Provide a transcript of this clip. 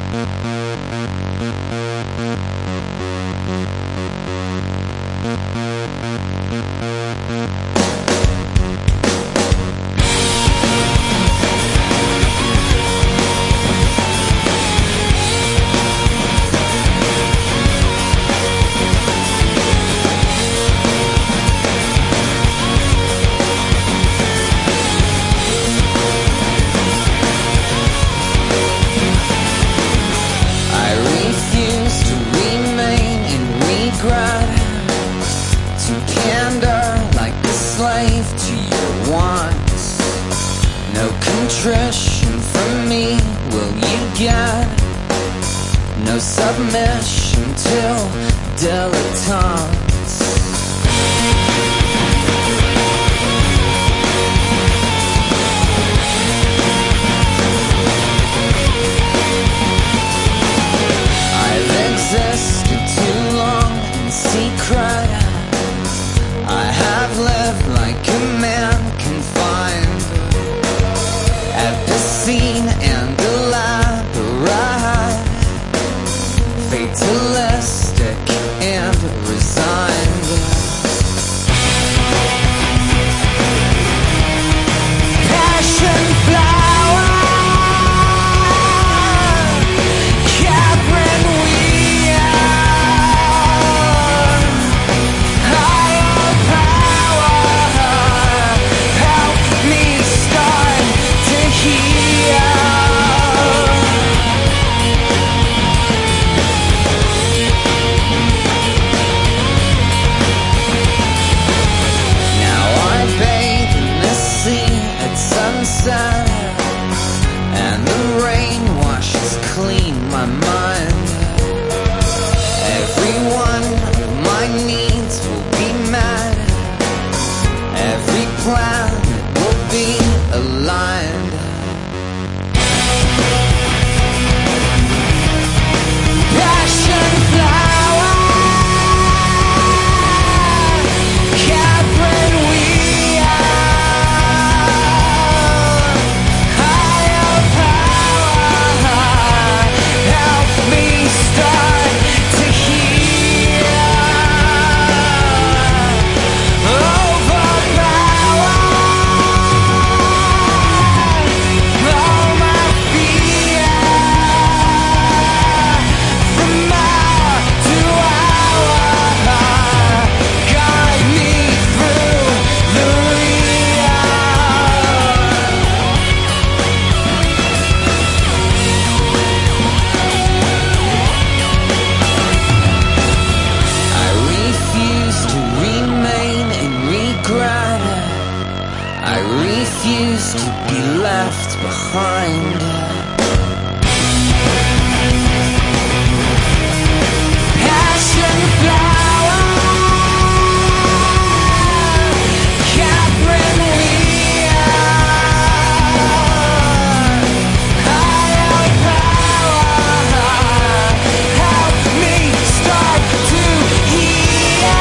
Contrition from me will you get? No submission till dilettantes. I've existed too long in secret. I have lived like a man confined, epicene and elaborate, fatalistic and resigned. Passion flower, Catherine Weir, higher power, help me start to hear. Now I bathe in the sea at sunset, and the rain washes clean my mind. Every one of my needs will be met, every planet will be aligned. Passion flower, Catherine Weir, higher power, help me start to hear. Overpower all my fear, from hour to hour, guide me through the real. I refuse to remain in regret. I refuse to be left behind. Passion flower, Catherine Weir, higher power, help me start to hear.